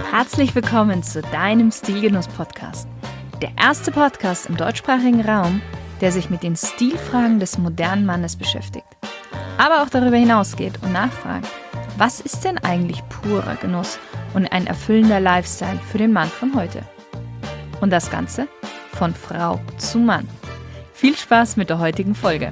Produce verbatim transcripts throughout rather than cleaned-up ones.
Herzlich willkommen zu deinem Stilgenuss-Podcast. Der erste Podcast im deutschsprachigen Raum, der sich mit den Stilfragen des modernen Mannes beschäftigt. Aber auch darüber hinausgeht und nachfragt, was ist denn eigentlich purer Genuss und ein erfüllender Lifestyle für den Mann von heute? Und das Ganze von Frau zu Mann. Viel Spaß mit der heutigen Folge.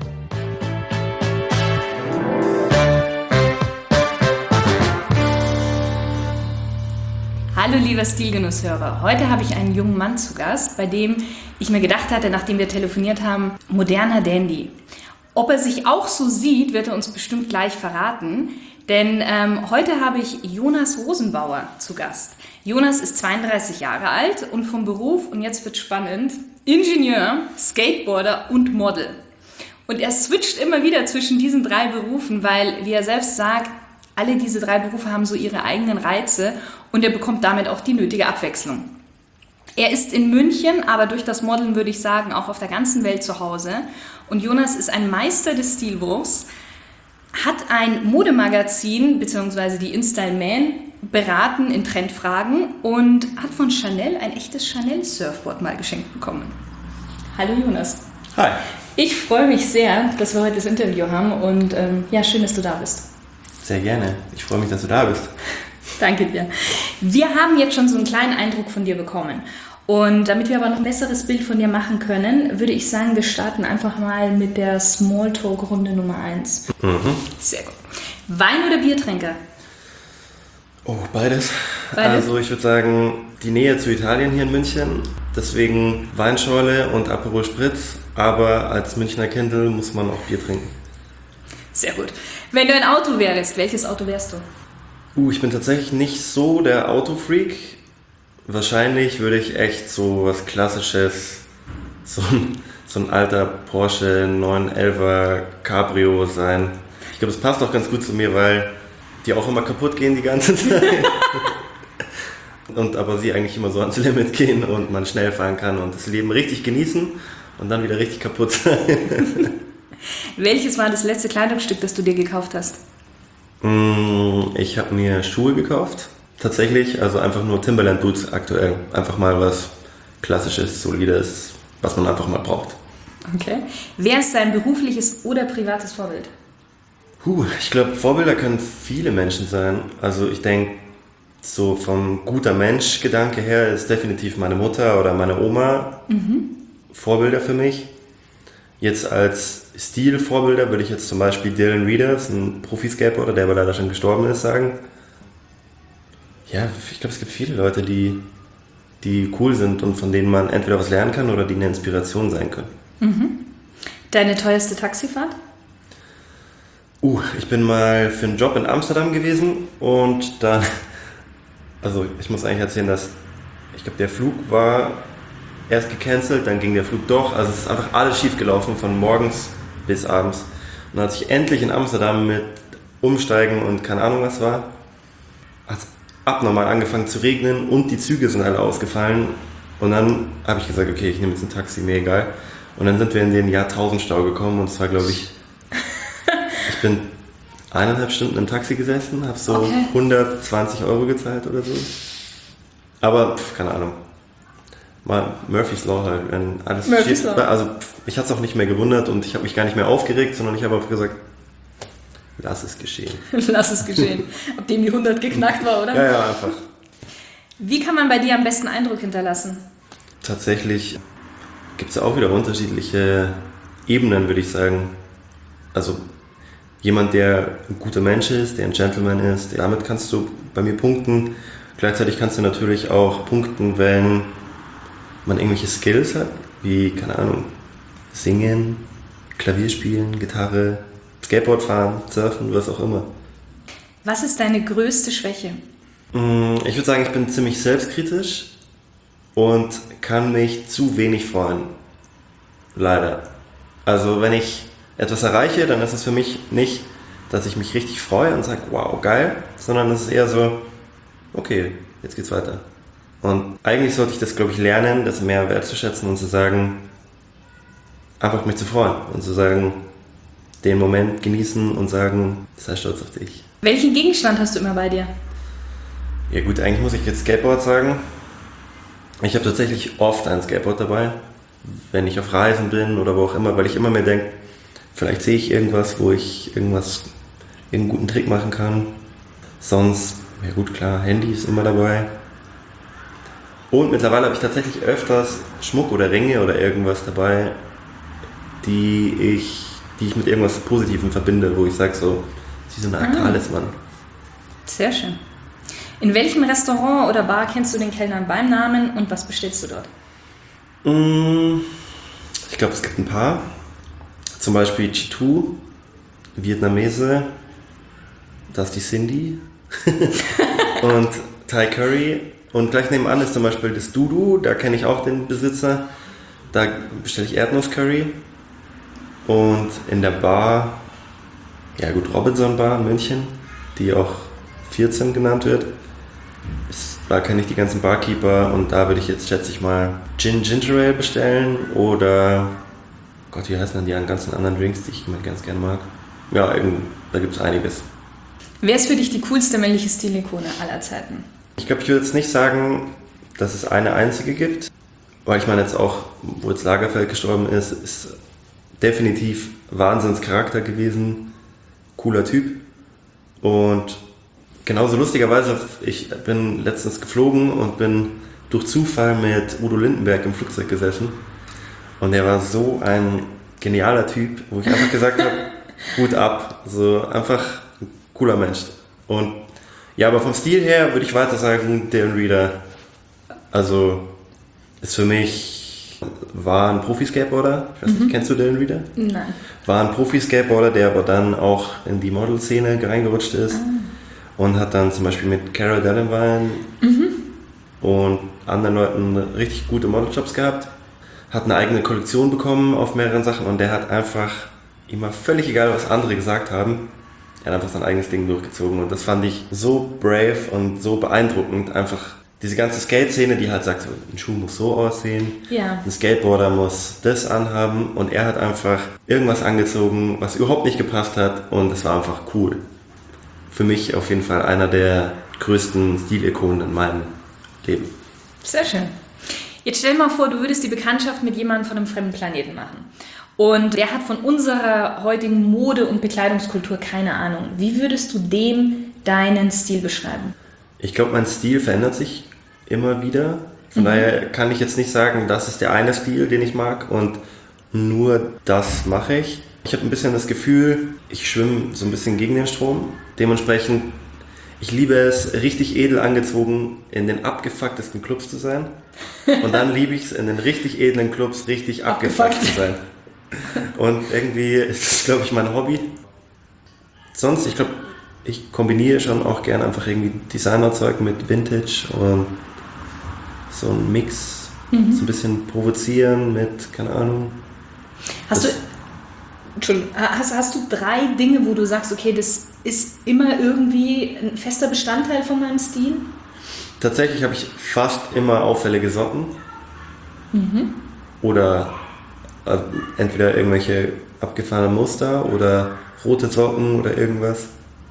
Hallo lieber Stilgenusshörer, heute habe ich einen jungen Mann zu Gast, bei dem ich mir gedacht hatte, nachdem wir telefoniert haben, moderner Dandy. Ob er sich auch so sieht, wird er uns bestimmt gleich verraten, denn ähm, heute habe ich Jonas Rosenbauer zu Gast. Jonas ist zweiunddreißig Jahre alt und vom Beruf, und jetzt wird spannend, Ingenieur, Skateboarder und Model. Und er switcht immer wieder zwischen diesen drei Berufen, weil, wie er selbst sagt, alle diese drei Berufe haben so ihre eigenen Reize und er bekommt damit auch die nötige Abwechslung. Er ist in München, aber durch das Modeln würde ich sagen, auch auf der ganzen Welt zu Hause. Und Jonas ist ein Meister des Stilbruchs, hat ein Modemagazin bzw. die InStyle Man beraten in Trendfragen und hat von Chanel ein echtes Chanel-Surfboard mal geschenkt bekommen. Hallo Jonas. Hi. Ich freue mich sehr, dass wir heute das Interview haben und ähm, ja, schön, dass du da bist. Sehr gerne. Ich freue mich, dass du da bist. Danke dir. Wir haben jetzt schon so einen kleinen Eindruck von dir bekommen. Und damit wir aber noch ein besseres Bild von dir machen können, würde ich sagen, wir starten einfach mal mit der Smalltalk-Runde Nummer eins. Mhm. Sehr gut. Wein- oder Biertrinker? Oh, beides. Beides? Also ich würde sagen, die Nähe zu Italien hier in München, deswegen Weinschorle und Aperol Spritz, aber als Münchner Kindl muss man auch Bier trinken. Sehr gut. Wenn du ein Auto wärst, welches Auto wärst du? Uh, ich bin tatsächlich nicht so der Autofreak. Wahrscheinlich würde ich echt so was Klassisches, so ein, so ein alter Porsche neun elfer Cabrio sein. Ich glaube, das passt auch ganz gut zu mir, weil die auch immer kaputt gehen die ganze Zeit. Und aber sie eigentlich immer so ans Limit gehen und man schnell fahren kann und das Leben richtig genießen und dann wieder richtig kaputt sein. Welches war das letzte Kleidungsstück, das du dir gekauft hast? Ich habe mir Schuhe gekauft, tatsächlich, also einfach nur Timberland Boots aktuell. Einfach mal was Klassisches, Solides, was man einfach mal braucht. Okay. Wer ist dein berufliches oder privates Vorbild? Huh, ich glaube, Vorbilder können viele Menschen sein. Also ich denke, so vom guter Mensch-Gedanke her ist definitiv meine Mutter oder meine Oma mhm. Vorbilder für mich. Jetzt als Stilvorbilder würde ich jetzt zum Beispiel Dylan Readers, ein Profi-Skateboarder, der aber leider schon gestorben ist, sagen. Ja, ich glaube, es gibt viele Leute, die, die cool sind und von denen man entweder was lernen kann oder die eine Inspiration sein können. Mhm. Deine teuerste Taxifahrt? Uh, ich bin mal für einen Job in Amsterdam gewesen und dann, also ich muss eigentlich erzählen, dass, ich glaube, der Flug war erst gecancelt, dann ging der Flug doch, also es ist einfach alles schief gelaufen von morgens bis abends. Und als ich endlich in Amsterdam mit Umsteigen und keine Ahnung was war, hat es abnormal angefangen zu regnen und die Züge sind alle ausgefallen. Und dann habe ich gesagt, okay, ich nehme jetzt ein Taxi, mir egal. Und dann sind wir in den Jahrtausendstau gekommen und es war, glaube ich, ich bin eineinhalb Stunden im Taxi gesessen, habe so okay. hundertzwanzig Euro gezahlt oder so. Aber, pf, keine Ahnung. Mal Murphy's Law halt, wenn alles Murphy's steht, Law. Also ich hatte es auch nicht mehr gewundert und ich habe mich gar nicht mehr aufgeregt, sondern ich habe einfach gesagt, lass es geschehen. Lass es geschehen. Ab dem die hundert geknackt war, oder? Ja, ja, einfach. Wie kann man bei dir am besten Eindruck hinterlassen? Tatsächlich gibt es auch wieder unterschiedliche Ebenen, würde ich sagen. Also jemand, der ein guter Mensch ist, der ein Gentleman ist, damit kannst du bei mir punkten. Gleichzeitig kannst du natürlich auch punkten, wenn man irgendwelche Skills hat, wie, keine Ahnung, singen, Klavier spielen, Gitarre, Skateboard fahren, surfen, was auch immer. Was ist deine größte Schwäche? Ich würde sagen, ich bin ziemlich selbstkritisch und kann mich zu wenig freuen. Leider. Also wenn ich etwas erreiche, dann ist es für mich nicht, dass ich mich richtig freue und sage, wow, geil, sondern es ist eher so, okay, jetzt geht's weiter. Und eigentlich sollte ich das, glaube ich, lernen, das mehr wertzuschätzen und zu sagen, einfach mich zu freuen und zu sagen, den Moment genießen und sagen, sei stolz auf dich. Welchen Gegenstand hast du immer bei dir? Ja gut, eigentlich muss ich jetzt Skateboard sagen. Ich habe tatsächlich oft ein Skateboard dabei, wenn ich auf Reisen bin oder wo auch immer, weil ich immer mir denke, vielleicht sehe ich irgendwas, wo ich irgendwas, irgendeinen guten Trick machen kann. Sonst, ja gut, klar, Handy ist immer dabei. Und mittlerweile habe ich tatsächlich öfters Schmuck oder Ringe oder irgendwas dabei, die ich, die ich mit irgendwas Positivem verbinde, wo ich sage so, sie sind eine Art Talisman. Sehr schön. In welchem Restaurant oder Bar kennst du den Kellner beim Namen und was bestellst du dort? Ich glaube, es gibt ein paar. Zum Beispiel Chitu, Vietnamese, das ist die Cindy und Thai Curry. Und gleich nebenan ist zum Beispiel das Dudu, da kenne ich auch den Besitzer. Da bestelle ich Erdnusscurry. Und in der Bar, ja gut, Robinson Bar in München, die auch vierzehn genannt wird. Da kenne ich die ganzen Barkeeper und da würde ich jetzt, schätze ich mal, Gin Ginger Ale bestellen oder, Gott, wie heißen denn die ganzen anderen Drinks, die ich immer ganz gerne mag? Ja, da gibt es einiges. Wer ist für dich die coolste männliche Stilikone aller Zeiten? Ich glaube, ich würde jetzt nicht sagen, dass es eine einzige gibt, weil ich meine jetzt auch, wo jetzt Lagerfeld gestorben ist, ist definitiv Wahnsinnscharakter gewesen, cooler Typ und genauso lustigerweise, ich bin letztens geflogen und bin durch Zufall mit Udo Lindenberg im Flugzeug gesessen. Und er war so ein genialer Typ, wo ich einfach gesagt habe, Hut ab. So einfach ein cooler Mensch. Und ja, aber vom Stil her würde ich weiter sagen, Darren Reeder. Also ist für mich, war ein Profi-Skateboarder. Ich weiß nicht, mhm. kennst du Darren Reeder? Nein. War ein Profi-Skateboarder, der aber dann auch in die Model-Szene reingerutscht ist. Ah. Und hat dann zum Beispiel mit Cara Delevingne mhm. und anderen Leuten richtig gute Modeljobs gehabt. Hat eine eigene Kollektion bekommen auf mehreren Sachen und der hat einfach immer völlig egal, was andere gesagt haben, er hat einfach sein eigenes Ding durchgezogen. Und das fand ich so brave und so beeindruckend. Einfach diese ganze Skate-Szene, die halt sagt, so, ein Schuh muss so aussehen, ja. ein Skateboarder muss das anhaben. Und er hat einfach irgendwas angezogen, was überhaupt nicht gepasst hat und es war einfach cool. Für mich auf jeden Fall einer der größten Stilikonen in meinem Leben. Sehr schön. Jetzt stell dir mal vor, du würdest die Bekanntschaft mit jemandem von einem fremden Planeten machen. Und der hat von unserer heutigen Mode- und Bekleidungskultur keine Ahnung. Wie würdest du dem deinen Stil beschreiben? Ich glaube, mein Stil verändert sich immer wieder. Von mhm. daher kann ich jetzt nicht sagen, das ist der eine Stil, den ich mag und nur das mache ich. Ich habe ein bisschen das Gefühl, ich schwimme so ein bisschen gegen den Strom. Dementsprechend, ich liebe es, richtig edel angezogen in den abgefucktesten Clubs zu sein. Und dann liebe ich es, in den richtig edlen Clubs richtig abgefuckt, abgefuckt zu sein. Und irgendwie ist das, glaube ich, mein Hobby. Sonst, ich glaube, ich kombiniere schon auch gerne einfach irgendwie Designerzeug mit Vintage und so ein Mix, mhm. so ein bisschen provozieren mit, keine Ahnung. Hast du... Entschuldigung, hast, hast du drei Dinge, wo du sagst, okay, das ist immer irgendwie ein fester Bestandteil von meinem Stil? Tatsächlich habe ich fast immer auffällige Socken. Mhm. Oder äh, entweder irgendwelche abgefahrenen Muster oder rote Socken oder irgendwas.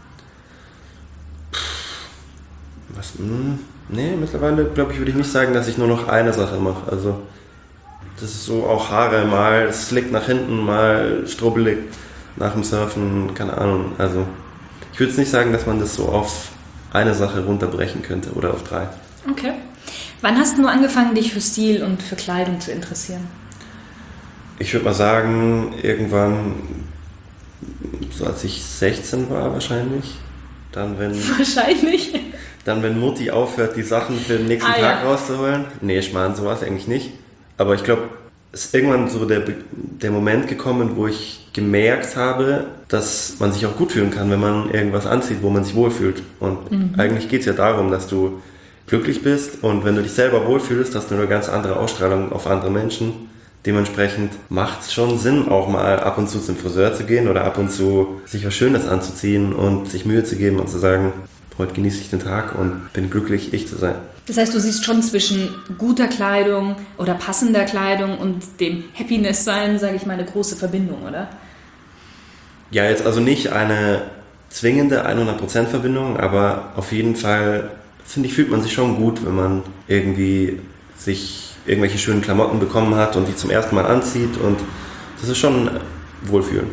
Was? Mh, nee, mittlerweile glaube ich, würde ich nicht sagen, dass ich nur noch eine Sache mache. Also das ist so auch Haare, mal slick nach hinten, mal strubbelig nach dem Surfen, keine Ahnung. Also ich würde jetzt nicht sagen, dass man das so auf eine Sache runterbrechen könnte oder auf drei. Okay. Wann hast du angefangen, dich für Stil und für Kleidung zu interessieren? Ich würde mal sagen, irgendwann, so als ich sechzehn war wahrscheinlich. Dann, wenn, wahrscheinlich? Dann, wenn Mutti aufhört, die Sachen für den nächsten ah, Tag ja. rauszuholen. Nee, ich meine, so war es eigentlich nicht. Aber ich glaube, es ist irgendwann so der, der Moment gekommen, wo ich gemerkt habe, dass man sich auch gut fühlen kann, wenn man irgendwas anzieht, wo man sich wohlfühlt. Und mhm. eigentlich geht es ja darum, dass du glücklich bist und wenn du dich selber wohlfühlst, hast du eine ganz andere Ausstrahlung auf andere Menschen. Dementsprechend macht es schon Sinn, auch mal ab und zu zum Friseur zu gehen oder ab und zu sich was Schönes anzuziehen und sich Mühe zu geben und zu sagen, heute genieße ich den Tag und bin glücklich, ich zu sein. Das heißt, du siehst schon zwischen guter Kleidung oder passender Kleidung und dem Happiness-Sein, sage ich mal, eine große Verbindung, oder? Ja, jetzt also nicht eine zwingende hundert Prozent Verbindung, aber auf jeden Fall finde ich, fühlt man sich schon gut, wenn man irgendwie sich irgendwelche schönen Klamotten bekommen hat und die zum ersten Mal anzieht und das ist schon Wohlfühlen.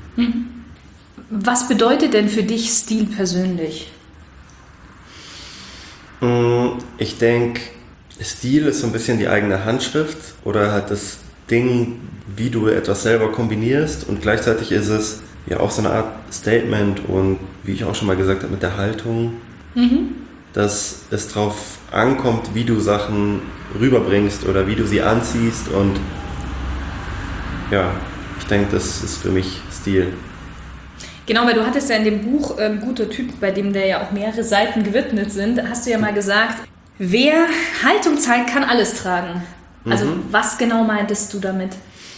Was bedeutet denn für dich Stil persönlich? Ich denke, Stil ist so ein bisschen die eigene Handschrift oder halt das Ding, wie du etwas selber kombinierst und gleichzeitig ist es ja auch so eine Art Statement und wie ich auch schon mal gesagt habe mit der Haltung, mhm. dass es drauf ankommt, wie du Sachen rüberbringst oder wie du sie anziehst und ja, ich denke, das ist für mich Stil. Genau, weil du hattest ja in dem Buch ähm, Guter Typ, bei dem der ja auch mehrere Seiten gewidmet sind, hast du ja mal gesagt, wer Haltung zeigt, kann alles tragen. Also mhm. was genau meintest du damit?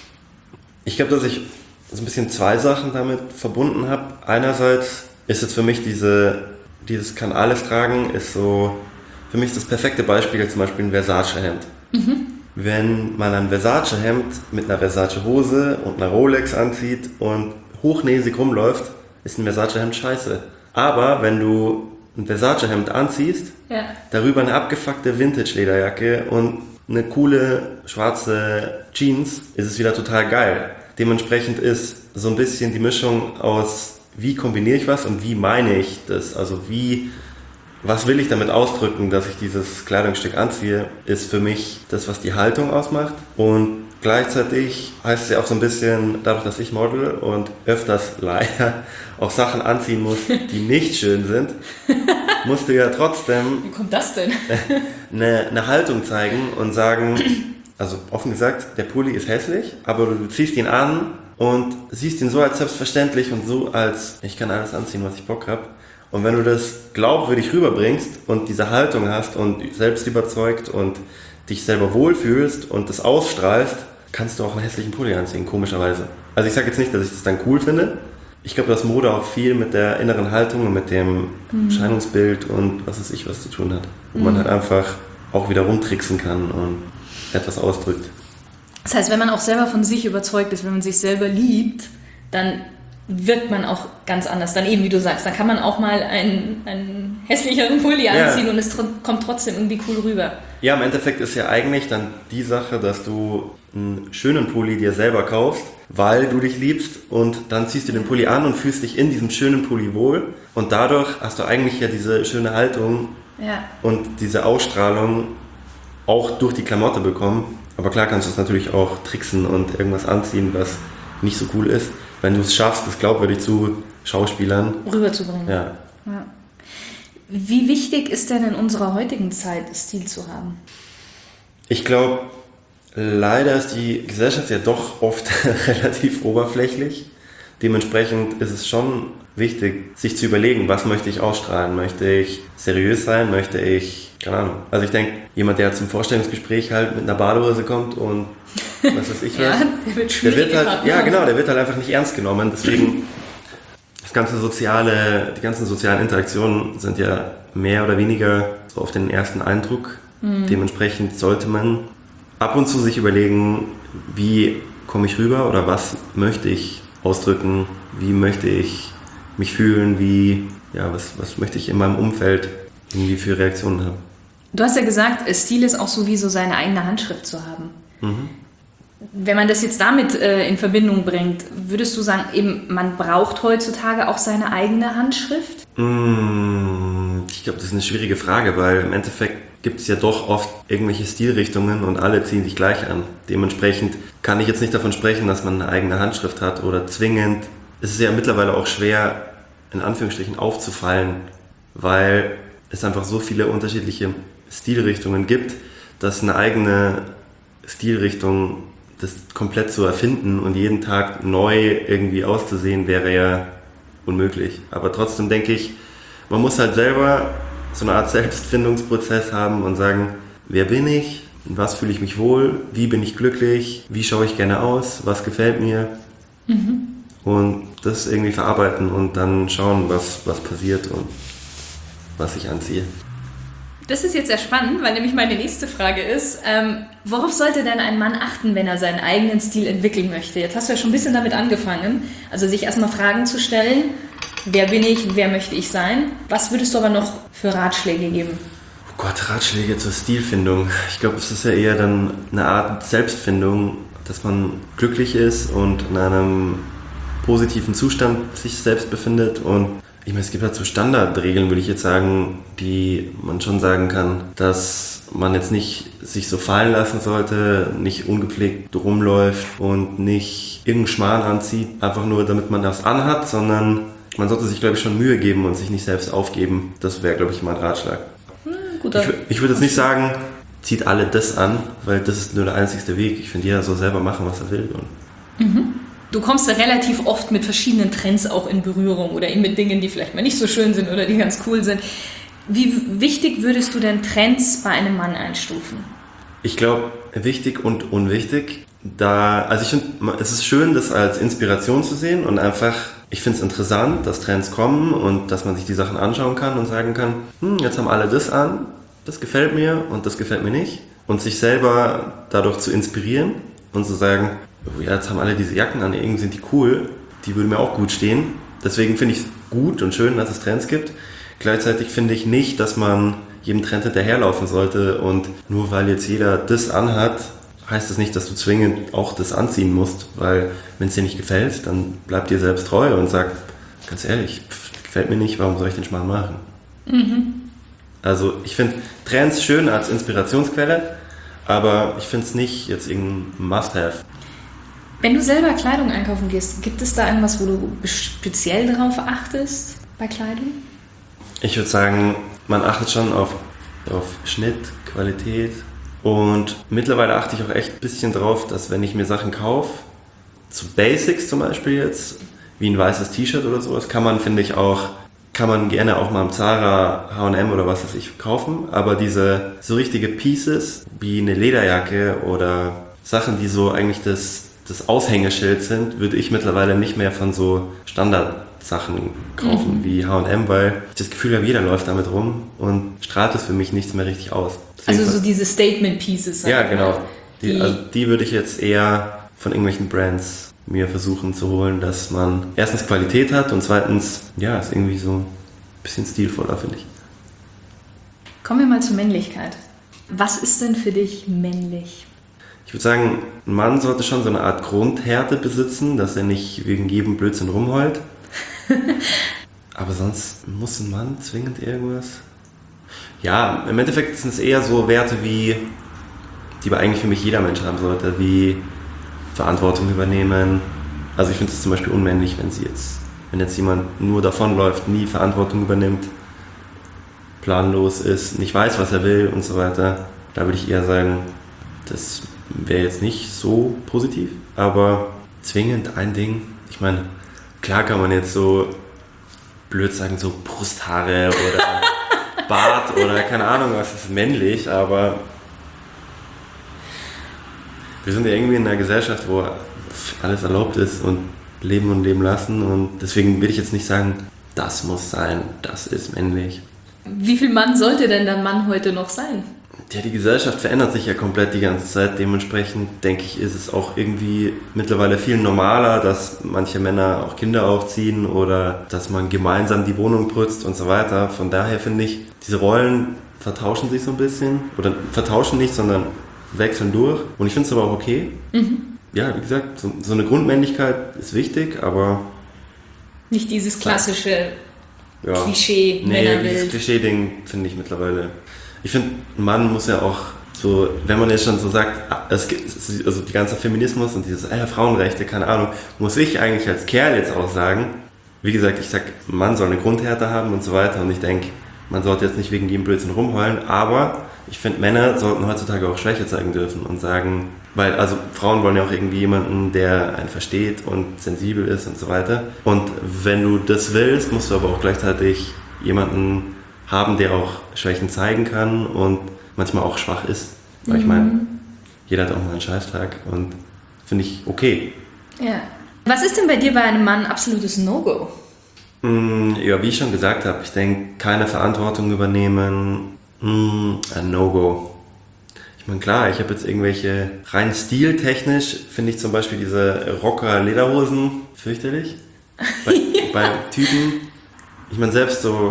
Ich glaube, dass ich so ein bisschen zwei Sachen damit verbunden habe. Einerseits ist es für mich diese, dieses kann alles tragen, ist so für mich das perfekte Beispiel zum Beispiel ein Versace-Hemd. Mhm. Wenn man ein Versace-Hemd mit einer Versace-Hose und einer Rolex anzieht und hochnäsig rumläuft, ist ein Versace-Hemd scheiße. Aber wenn du ein Versace-Hemd anziehst, ja. darüber eine abgefuckte Vintage-Lederjacke und eine coole schwarze Jeans, ist es wieder total geil. Dementsprechend ist so ein bisschen die Mischung aus, wie kombiniere ich was und wie meine ich das, also wie, was will ich damit ausdrücken, dass ich dieses Kleidungsstück anziehe, ist für mich das, was die Haltung ausmacht und gleichzeitig heißt es ja auch so ein bisschen, dadurch, dass ich model und öfters leider auch Sachen anziehen muss, die nicht schön sind, musst du ja trotzdem Wie kommt das denn? eine, eine Haltung zeigen und sagen, also offen gesagt, der Pulli ist hässlich, aber du ziehst ihn an und siehst ihn so als selbstverständlich und so als, ich kann alles anziehen, was ich Bock habe. Und wenn du das glaubwürdig rüberbringst und diese Haltung hast und selbst überzeugt und dich selber wohlfühlst und das ausstrahlst, kannst du auch einen hässlichen Pulli anziehen, komischerweise. Also ich sage jetzt nicht, dass ich das dann cool finde. Ich glaube, dass Mode auch viel mit der inneren Haltung und mit dem mhm. Erscheinungsbild und was weiß ich was zu tun hat. Wo mhm. man halt einfach auch wieder rumtricksen kann und etwas ausdrückt. Das heißt, wenn man auch selber von sich überzeugt ist, wenn man sich selber liebt, dann wirkt man auch ganz anders. Dann eben, wie du sagst, dann kann man auch mal einen, einen hässlicheren Pulli anziehen ja. und es tr- kommt trotzdem irgendwie cool rüber. Ja, im Endeffekt ist ja eigentlich dann die Sache, dass du einen schönen Pulli dir selber kaufst, weil du dich liebst und dann ziehst du den Pulli an und fühlst dich in diesem schönen Pulli wohl und dadurch hast du eigentlich ja diese schöne Haltung ja. und diese Ausstrahlung auch durch die Klamotte bekommen. Aber klar kannst du es natürlich auch tricksen und irgendwas anziehen, was nicht so cool ist. Wenn du es schaffst, das glaubwürdig zu Schauspielern rüberzubringen. Ja. Ja. Wie wichtig ist denn in unserer heutigen Zeit, Stil zu haben? Ich glaube, leider ist die Gesellschaft ja doch oft relativ oberflächlich. Dementsprechend ist es schon wichtig, sich zu überlegen, was möchte ich ausstrahlen? Möchte ich seriös sein? Möchte ich, keine Ahnung. Also ich denke, jemand, der zum Vorstellungsgespräch halt mit einer Badehose kommt und was weiß ich was, ja, der wird, der wird halt, ja genau, der wird halt einfach nicht ernst genommen. Deswegen das ganze soziale, die ganzen sozialen Interaktionen sind ja mehr oder weniger so auf den ersten Eindruck. Mhm. Dementsprechend sollte man ab und zu sich überlegen, wie komme ich rüber oder was möchte ich ausdrücken, wie möchte ich mich fühlen, wie, ja, was, was möchte ich in meinem Umfeld irgendwie für Reaktionen haben. Du hast ja gesagt, Stil ist auch so wie so seine eigene Handschrift zu haben. Mhm. Wenn man das jetzt damit äh, in Verbindung bringt, würdest du sagen, eben man braucht heutzutage auch seine eigene Handschrift? Mm, ich glaube, das ist eine schwierige Frage, weil im Endeffekt gibt es ja doch oft irgendwelche Stilrichtungen und alle ziehen sich gleich an. Dementsprechend kann ich jetzt nicht davon sprechen, dass man eine eigene Handschrift hat oder zwingend. Es ist ja mittlerweile auch schwer, in Anführungsstrichen aufzufallen, weil es einfach so viele unterschiedliche Stilrichtungen gibt, dass eine eigene Stilrichtung, das komplett zu erfinden und jeden Tag neu irgendwie auszusehen, wäre ja unmöglich. Aber trotzdem denke ich, man muss halt selber so eine Art Selbstfindungsprozess haben und sagen, wer bin ich, in was fühle ich mich wohl, wie bin ich glücklich, wie schaue ich gerne aus, was gefällt mir. Mhm. Und das irgendwie verarbeiten und dann schauen, was, was passiert und was ich anziehe. Das ist jetzt sehr spannend, weil nämlich meine nächste Frage ist, ähm, worauf sollte denn ein Mann achten, wenn er seinen eigenen Stil entwickeln möchte? Jetzt hast du ja schon ein bisschen damit angefangen, also sich erstmal Fragen zu stellen, wer bin ich, wer möchte ich sein? Was würdest du aber noch für Ratschläge geben? Gott, Ratschläge zur Stilfindung. Ich glaube, es ist ja eher dann eine Art Selbstfindung, dass man glücklich ist und in einem positiven Zustand sich selbst befindet. Und ich meine, es gibt halt so Standardregeln, würde ich jetzt sagen, die man schon sagen kann, dass man jetzt nicht sich so fallen lassen sollte, nicht ungepflegt rumläuft und nicht irgendeinen Schmarrn anzieht, einfach nur damit man das anhat, sondern man sollte sich, glaube ich, schon Mühe geben und sich nicht selbst aufgeben. Das wäre, glaube ich, mein Ratschlag. Guter. Ich, ich würde jetzt nicht sagen, zieht alle das an, weil das ist nur der einzigste Weg. Ich finde, jeder soll selber machen, was er will. Und mhm. Du kommst ja relativ oft mit verschiedenen Trends auch in Berührung oder eben mit Dingen, die vielleicht mal nicht so schön sind oder die ganz cool sind. Wie wichtig würdest du denn Trends bei einem Mann einstufen? Ich glaube, wichtig und unwichtig. Da, also ich finde, es ist schön, das als Inspiration zu sehen und einfach, ich finde es interessant, dass Trends kommen und dass man sich die Sachen anschauen kann und sagen kann, hm, jetzt haben alle das an, das gefällt mir und das gefällt mir nicht. Und sich selber dadurch zu inspirieren und zu sagen, oh ja, jetzt haben alle diese Jacken an, irgendwie sind die cool, die würden mir auch gut stehen. Deswegen finde ich es gut und schön, dass es Trends gibt. Gleichzeitig finde ich nicht, dass man jedem Trend hinterherlaufen sollte und nur weil jetzt jeder das anhat, heißt das nicht, dass du zwingend auch das anziehen musst, weil wenn es dir nicht gefällt, dann bleib dir selbst treu und sag, ganz ehrlich, pff, gefällt mir nicht, warum soll ich den Schmarrn machen? Mhm. Also ich finde Trends schön als Inspirationsquelle, aber ich finde es nicht jetzt irgendein Must-Have. Wenn du selber Kleidung einkaufen gehst, gibt es da irgendwas, wo du speziell darauf achtest bei Kleidung? Ich würde sagen, man achtet schon auf, auf Schnitt, Qualität. Und mittlerweile achte ich auch echt ein bisschen drauf, dass wenn ich mir Sachen kaufe, zu Basics zum Beispiel jetzt, wie ein weißes T-Shirt oder sowas, kann man, finde ich auch, kann man gerne auch mal im Zara, H und M oder was weiß ich kaufen, aber diese so richtige Pieces, wie eine Lederjacke oder Sachen, die so eigentlich das, das Aushängeschild sind, würde ich mittlerweile nicht mehr von so Standardsachen kaufen, mhm. wie H und M, weil ich das Gefühl habe, jeder läuft damit rum und strahlt es für mich nichts mehr richtig aus. Also so diese Statement-Pieces. Ja, genau. Die, die, also die würde ich jetzt eher von irgendwelchen Brands mir versuchen zu holen, dass man erstens Qualität hat und zweitens, ja, ist irgendwie so ein bisschen stilvoller, finde ich. Kommen wir mal zur Männlichkeit. Was ist denn für dich männlich? Ich würde sagen, ein Mann sollte schon so eine Art Grundhärte besitzen, dass er nicht wegen jedem Blödsinn rumheult. Aber sonst muss ein Mann zwingend irgendwas... Ja, im Endeffekt sind es eher so Werte wie, die aber eigentlich für mich jeder Mensch haben sollte, wie Verantwortung übernehmen. Also ich finde es zum Beispiel unmännlich, wenn sie jetzt, wenn jetzt jemand nur davonläuft, nie Verantwortung übernimmt, planlos ist, nicht weiß, was er will und so weiter. Da würde ich eher sagen, das wäre jetzt nicht so positiv, aber zwingend ein Ding. Ich meine, klar kann man jetzt so blöd sagen, so Brusthaare oder Bart oder keine Ahnung was ist männlich, aber wir sind ja irgendwie in einer Gesellschaft, wo alles erlaubt ist und leben und leben lassen und deswegen will ich jetzt nicht sagen, das muss sein, das ist männlich. Wie viel Mann sollte denn dann Mann heute noch sein? Ja, die Gesellschaft verändert sich ja komplett die ganze Zeit. Dementsprechend, denke ich, ist es auch irgendwie mittlerweile viel normaler, dass manche Männer auch Kinder aufziehen oder dass man gemeinsam die Wohnung putzt und so weiter. Von daher finde ich, diese Rollen vertauschen sich so ein bisschen. Oder vertauschen nicht, sondern wechseln durch. Und ich finde es aber auch okay. Mhm. Ja, wie gesagt, so, so eine Grundmännlichkeit ist wichtig, aber... Nicht dieses klassische ja, Klischee, nee, Männerbild. dieses Klischee-Ding finde ich mittlerweile... Ich finde, ein Mann muss ja auch so, wenn man jetzt schon so sagt, es gibt, also die ganze Feminismus und dieses äh, Frauenrechte, keine Ahnung, muss ich eigentlich als Kerl jetzt auch sagen, wie gesagt, ich sag, ein Mann soll eine Grundhärte haben und so weiter und ich denke, man sollte jetzt nicht wegen jedem Blödsinn rumheulen, aber ich finde, Männer sollten heutzutage auch Schwäche zeigen dürfen und sagen, weil, also Frauen wollen ja auch irgendwie jemanden, der einen versteht und sensibel ist und so weiter. Und wenn du das willst, musst du aber auch gleichzeitig jemanden haben, der auch Schwächen zeigen kann und manchmal auch schwach ist. Weil mhm. ich meine, jeder hat auch mal einen Scheißtag und finde ich okay. Ja. Was ist denn bei dir bei einem Mann absolutes No-Go? Mm, ja, wie ich schon gesagt habe, ich denke, keine Verantwortung übernehmen, mm, ein No-Go. Ich meine, klar, ich habe jetzt irgendwelche, rein stiltechnisch finde ich zum Beispiel diese Rocker-Lederhosen fürchterlich. Bei, bei Typen, ich meine, selbst so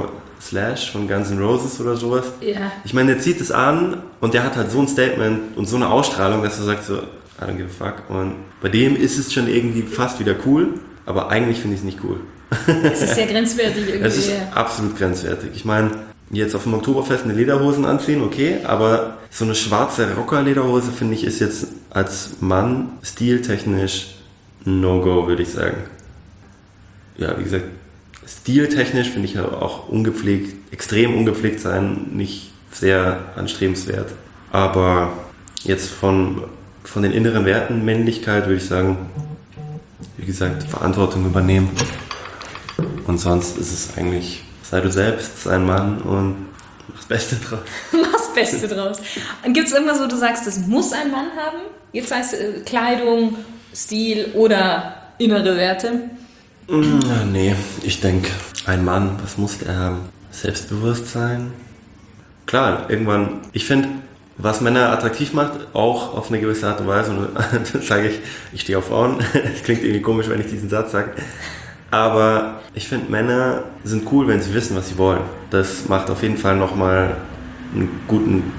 Slash von Guns N' Roses oder sowas. Ja. Ich meine, der zieht es an und der hat halt so ein Statement und so eine Ausstrahlung, dass er sagt so, I don't give a fuck. Und bei dem ist es schon irgendwie fast wieder cool, aber eigentlich finde ich es nicht cool. Es ist sehr grenzwertig irgendwie. Es ist absolut grenzwertig. Ich meine, jetzt auf dem Oktoberfest eine Lederhosen anziehen, okay, aber so eine schwarze Rocker-Lederhose, finde ich, ist jetzt als Mann stiltechnisch ein No-Go, würde ich sagen. Ja, wie gesagt, stiltechnisch finde ich auch ungepflegt, extrem ungepflegt sein, nicht sehr anstrebenswert. Aber jetzt von, von den inneren Werten, Männlichkeit, würde ich sagen, wie gesagt, Verantwortung übernehmen. Und sonst ist es eigentlich, sei du selbst, sei ein Mann und mach das Beste draus. Mach das Beste draus. Und gibt es irgendwas, wo du sagst, das muss ein Mann haben? Jetzt heißt es Kleidung, Stil oder innere Werte? Mm, nee, ich denke, ein Mann, was muss der haben? Selbstbewusstsein? Klar, irgendwann, ich finde, was Männer attraktiv macht, auch auf eine gewisse Art und Weise, und das sage ich, ich stehe auf Frauen, das klingt irgendwie komisch, wenn ich diesen Satz sage, aber ich finde, Männer sind cool, wenn sie wissen, was sie wollen. Das macht auf jeden Fall nochmal einen guten,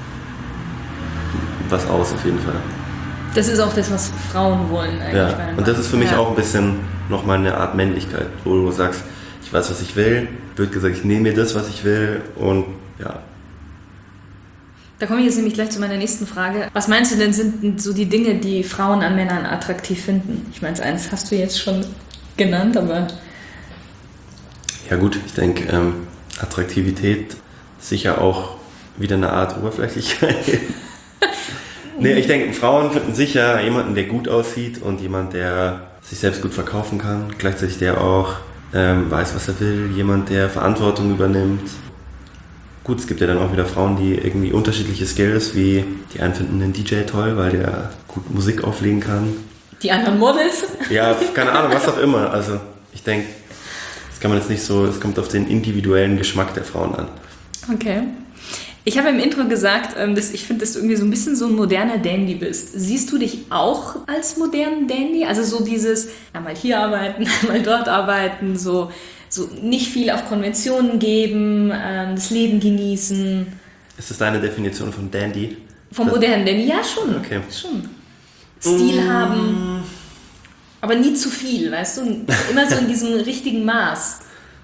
was aus, auf jeden Fall. Das ist auch das, was Frauen wollen eigentlich. Ja, und das ist für mich ja auch ein bisschen nochmal eine Art Männlichkeit, wo du sagst, ich weiß, was ich will, wird gesagt, ich nehme mir das, was ich will und ja. Da komme ich jetzt nämlich gleich zu meiner nächsten Frage. Was meinst du denn, sind so die Dinge, die Frauen an Männern attraktiv finden? Ich meine, eins hast du jetzt schon genannt, aber... Ja gut, ich denke, ähm, Attraktivität sicher auch wieder eine Art Oberflächlichkeit. Nee, ich denke, Frauen finden sicher jemanden, der gut aussieht und jemand, der sich selbst gut verkaufen kann. Gleichzeitig der auch ähm, weiß, was er will. Jemand, der Verantwortung übernimmt. Gut, es gibt ja dann auch wieder Frauen, die irgendwie unterschiedliche Skills, wie die einen finden den D J toll, weil der gut Musik auflegen kann. Die anderen Models? Ja, keine Ahnung, was auch immer. Also ich denke, das kann man jetzt nicht so, es kommt auf den individuellen Geschmack der Frauen an. Okay. Ich habe im Intro gesagt, dass ich finde, dass du irgendwie so ein bisschen so ein moderner Dandy bist. Siehst du dich auch als modernen Dandy? Also so dieses, einmal hier arbeiten, einmal dort arbeiten, so, so nicht viel auf Konventionen geben, das Leben genießen. Ist das deine Definition von Dandy? Vom modernen Dandy? Ja, schon. Okay. Schon. Stil mm. haben, aber nie zu viel, weißt du? Immer so in diesem richtigen Maß.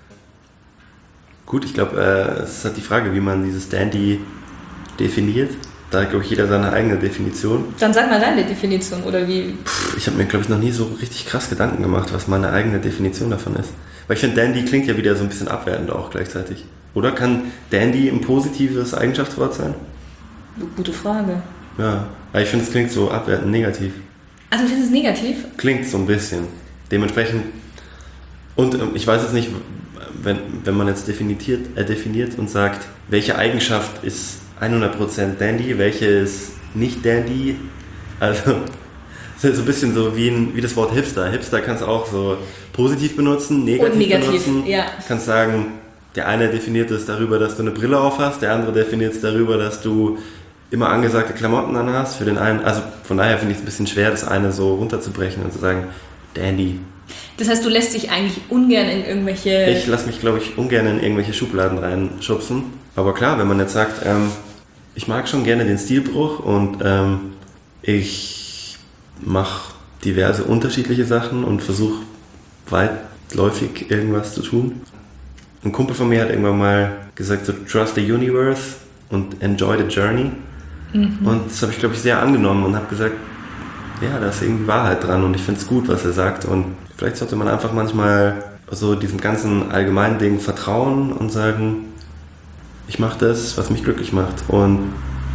Gut, ich glaube, äh, es ist halt die Frage, wie man dieses Dandy definiert. Da hat, glaube ich, jeder seine eigene Definition. Dann sag mal deine Definition, oder wie? Puh, ich habe mir, glaube ich, noch nie so richtig krass Gedanken gemacht, was meine eigene Definition davon ist. Weil ich finde, Dandy klingt ja wieder so ein bisschen abwertend auch gleichzeitig. Oder kann Dandy ein positives Eigenschaftswort sein? Gute Frage. Ja, aber ich finde, es klingt so abwertend negativ. Also, du findest es negativ? Klingt so ein bisschen. Dementsprechend, und ähm, ich weiß jetzt nicht, wenn, wenn man jetzt definiert, äh, definiert und sagt, welche Eigenschaft ist hundert Prozent Dandy, welche ist nicht Dandy, also das ist so ein bisschen so wie, ein, wie das Wort Hipster. Hipster kannst du auch so positiv benutzen, negativ, und negativ benutzen. Ja. Kannst sagen, der eine definiert es darüber, dass du eine Brille auf hast, der andere definiert es darüber, dass du immer angesagte Klamotten an hast. Für den einen, also von daher finde ich es ein bisschen schwer, das eine so runterzubrechen und zu sagen, Dandy. Das heißt, du lässt dich eigentlich ungern in irgendwelche... Ich lasse mich, glaube ich, ungern in irgendwelche Schubladen reinschubsen. Aber klar, wenn man jetzt sagt, ähm, ich mag schon gerne den Stilbruch und ähm, ich mache diverse unterschiedliche Sachen und versuche weitläufig irgendwas zu tun. Ein Kumpel von mir hat irgendwann mal gesagt, so trust the universe und enjoy the journey. Mhm. Und das habe ich, glaube ich, sehr angenommen und habe gesagt, ja, da ist irgendwie Wahrheit dran und ich finde es gut, was er sagt. Und vielleicht sollte man einfach manchmal so diesem ganzen allgemeinen Ding vertrauen und sagen, ich mache das, was mich glücklich macht. Und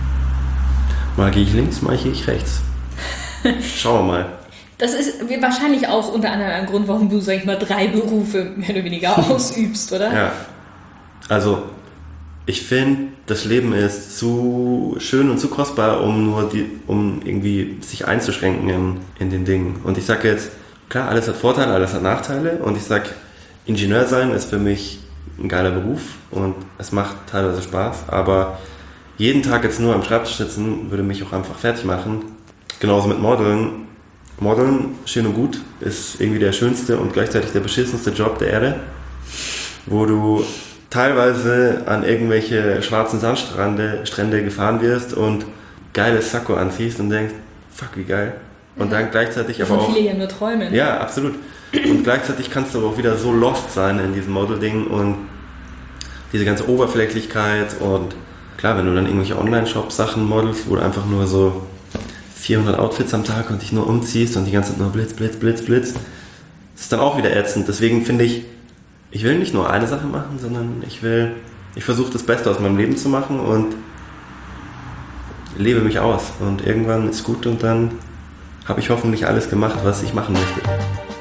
mal gehe ich links, mal gehe ich rechts. Schauen wir mal. Das ist wahrscheinlich auch unter anderem ein Grund, warum du, sag ich mal, drei Berufe mehr oder weniger ausübst, oder? Ja. Also, ich finde, das Leben ist zu schön und zu kostbar, um nur die, um irgendwie sich einzuschränken in, in den Dingen. Und ich sage jetzt, klar, alles hat Vorteile, alles hat Nachteile. Und ich sage, Ingenieur sein ist für mich ein geiler Beruf und es macht teilweise Spaß. Aber jeden Tag jetzt nur am Schreibtisch sitzen, würde mich auch einfach fertig machen. Genauso mit Modeln. Modeln, schön und gut, ist irgendwie der schönste und gleichzeitig der beschissenste Job der Erde, wo du teilweise an irgendwelche schwarzen Sandstrände Strände gefahren wirst und geiles Sakko anziehst und denkst, fuck, wie geil. Und dann gleichzeitig aber auch... viele hier nur träumen. Ja, absolut. Und gleichzeitig kannst du aber auch wieder so lost sein in diesem Model-Ding und diese ganze Oberflächlichkeit und klar, wenn du dann irgendwelche Online-Shops Sachen modelst, wo du einfach nur so vierhundert Outfits am Tag und dich nur umziehst und die ganze Zeit nur Blitz, Blitz, Blitz, Blitz, das ist dann auch wieder ätzend. Deswegen finde ich, ich will nicht nur eine Sache machen, sondern ich will, ich versuche das Beste aus meinem Leben zu machen und lebe mich aus. Und irgendwann ist gut und dann habe ich hoffentlich alles gemacht, was ich machen möchte.